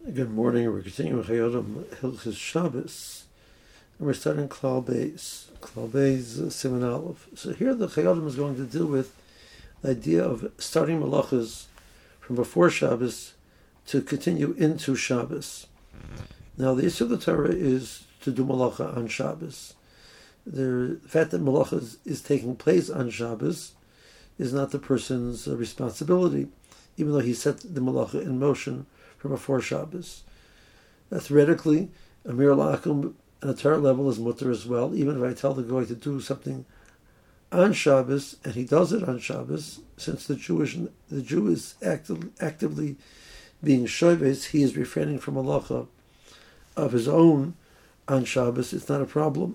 Good morning. We're continuing Chayodim Hilchis Shabbos, and we're starting Klal Beis. Klal Beis Siman Aleph. So here the Chayodim is going to deal with the idea of starting malachas from before Shabbos to continue into Shabbos. Now the issue of the Torah is to do malacha on Shabbos. The fact that malacha is taking place on Shabbos is not the person's responsibility, even though he set the malacha in motion from before Shabbos. Theoretically, a mir la'akum on a Torah level is mutter as well. Even if I tell the guy to do something on Shabbos and he does it on Shabbos, since the Jew is actively being shoves, he is refraining from malacha of his own on Shabbos. It's not a problem.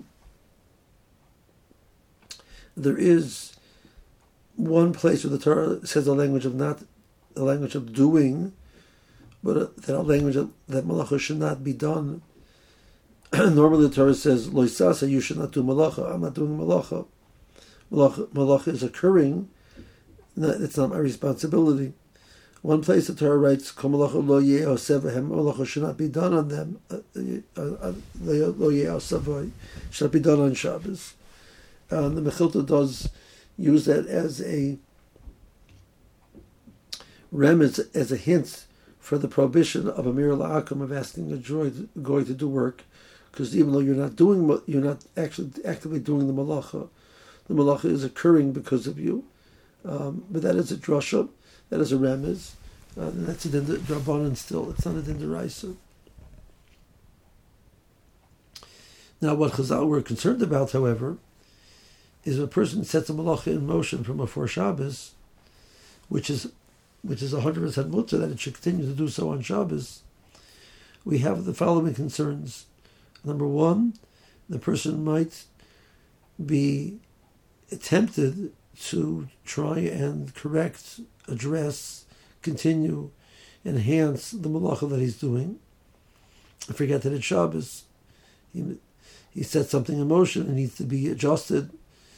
There is one place where the Torah says the language of not the language of doing, but that language that malacha should not be done. Normally the Torah says, Lo Isasa, you should not do malacha. I'm not doing malacha. Malacha is occurring. It's not my responsibility. One place the Torah writes, malacha lo ye'osevahem, malacha should not be done on them. Lo ye'osevai, should not be done on Shabbos. The Mechilta does use that as a remez, as a hint for the prohibition of a mir la'akum, of asking a goy to do work, because even though you're not actually actively doing the malacha is occurring because of you. But that is a drasha, that is a remez, and that's a drabanan still. It's not a din d'oraisa. Now, what Chazal were concerned about, however, is a person sets a malacha in motion from before Shabbos, which is 100% mutter, that it should continue to do so on Shabbos. We have the following concerns. Number one, the person might be tempted to try and correct, address, continue, enhance the malacha that he's doing. I forget that it's Shabbos. He set something in motion and needs to be adjusted.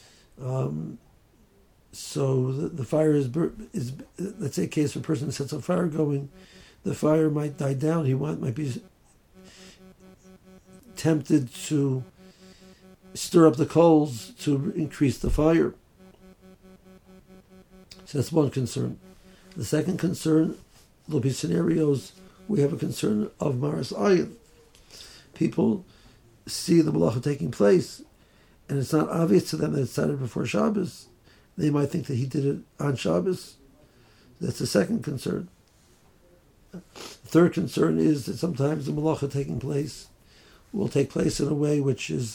So the fire is, let's say a case where a person sets a fire going, the fire might die down. He might be tempted to stir up the coals to increase the fire. So that's one concern. The second concern, there'll be scenarios we have a concern of maras ayin. People see the malacha taking place, and it's not obvious to them that it started before Shabbos. They might think that he did it on Shabbos. That's the second concern. The third concern is that sometimes the malacha taking place will take place in a way which is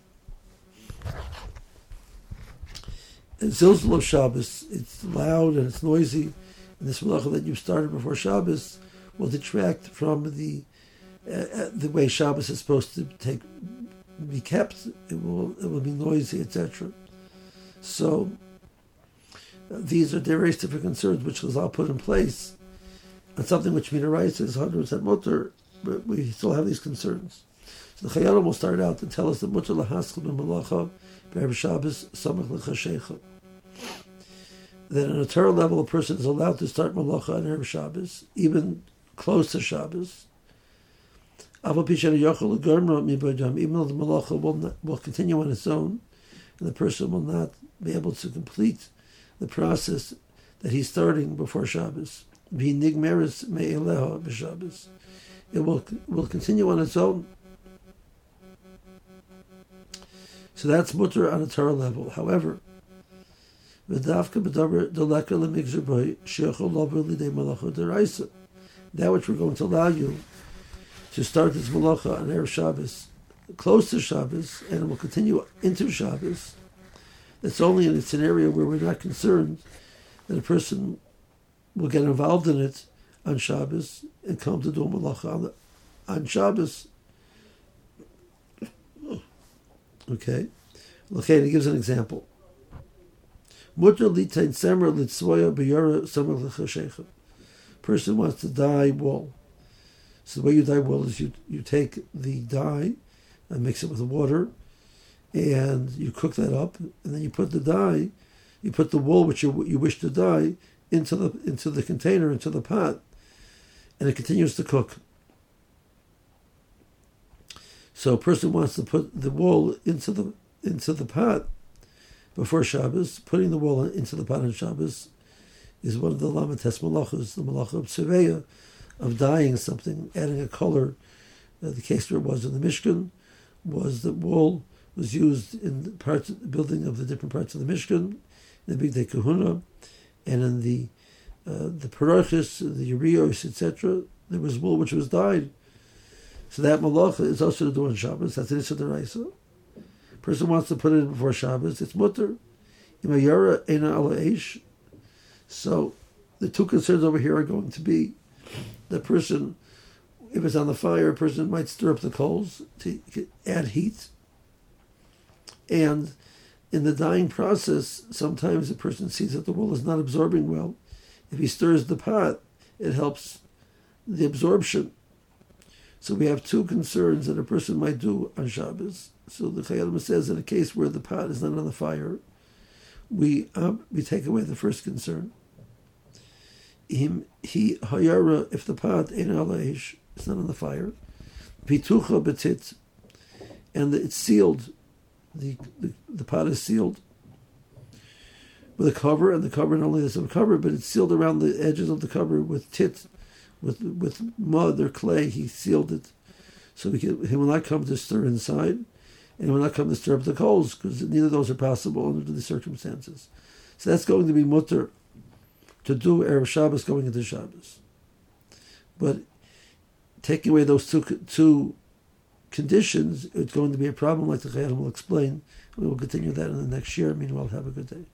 zilzal of Shabbos. It's loud and it's noisy, and this malacha that you started before Shabbos will detract from the way Shabbos is supposed to be kept. It will be noisy, etc. So these are various different concerns which Chazal put in place, and something which Minaraisa is 100% mutter, but we still have these concerns. So the Chayadim will start out to tell us that mutter lahaskil b'malacha b'erev Shabbos samach l'chashecha. That on a Torah level, a person is allowed to start malacha on erev Shabbos, even close to Shabbos. Even though the malacha will continue on its own, and the person will not be able to complete the process that he's starting before Shabbos. It will continue on its own. So that's mutter on a Torah level. However, that which we're going to allow you to start this malacha on erev Shabbos, close to Shabbos, and it will continue into Shabbos. It's only in a scenario where we're not concerned that a person will get involved in it on Shabbos and come to do malacha on Shabbos. Okay? He gives an example. Person wants to dye wool. So the way you dye wool is you take the dye and mix it with water, and you cook that up, and then you put the dye, you put the wool which you wish to dye into the container, into the pot, and it continues to cook. So a person wants to put the wool into the pot before Shabbos. Putting the wool into the pot on Shabbos is one of the lamates malachos, the malacha of Tzeveya, of dyeing something, adding a color. The case where it was in the Mishkan was that wool was used in the building of the different parts of the Mishkan, in the Big Day Kahuna, and in the Parachis, the Urios, etc. There was wool which was dyed. So that malacha is also to do on Shabbos. That's an Issa D'Oraisa. Person wants to put it in before Shabbos, it's mutter. Imayara Eina Ala Eish. So the two concerns over here are going to be the person, if it's on the fire, a person might stir up the coals to add heat. And in the dyeing process, sometimes a person sees that the wool is not absorbing well. If he stirs the pot, it helps the absorption. So we have two concerns that a person might do on Shabbos. So the Chayyim says in a case where the pot is not on the fire, we take away the first concern. If the pot ain't ala eish, it's not on the fire. Pitucha betit, and it's sealed. The pot is sealed with a cover, and the cover not only has a cover, but it's sealed around the edges of the cover with tit, with mud or clay. He sealed it, so he will not come to stir inside, and he will not come to stir up the coals, because neither of those are possible under the circumstances. So that's going to be mutter to do Erev Shabbos going into Shabbos. But taking away those two conditions, it's going to be a problem, like the Chayyim will explain. We will continue that in the next year. Meanwhile, have a good day.